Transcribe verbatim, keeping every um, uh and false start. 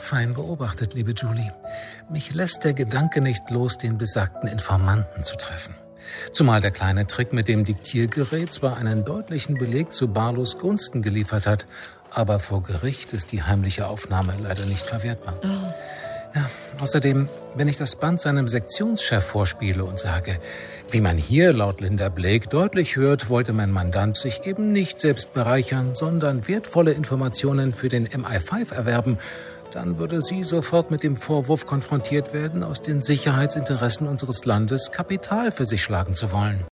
Fein beobachtet, liebe Julie. Mich lässt der Gedanke nicht los, den besagten Informanten zu treffen. Zumal der kleine Trick mit dem Diktiergerät zwar einen deutlichen Beleg zu Barlows Gunsten geliefert hat, aber vor Gericht ist die heimliche Aufnahme leider nicht verwertbar. Oh. Ja, außerdem, wenn ich das Band seinem Sektionschef vorspiele und sage, wie man hier laut Linda Blake deutlich hört, wollte mein Mandant sich eben nicht selbst bereichern, sondern wertvolle Informationen für den M I fünf erwerben, dann würde sie sofort mit dem Vorwurf konfrontiert werden, aus den Sicherheitsinteressen unseres Landes Kapital für sich schlagen zu wollen.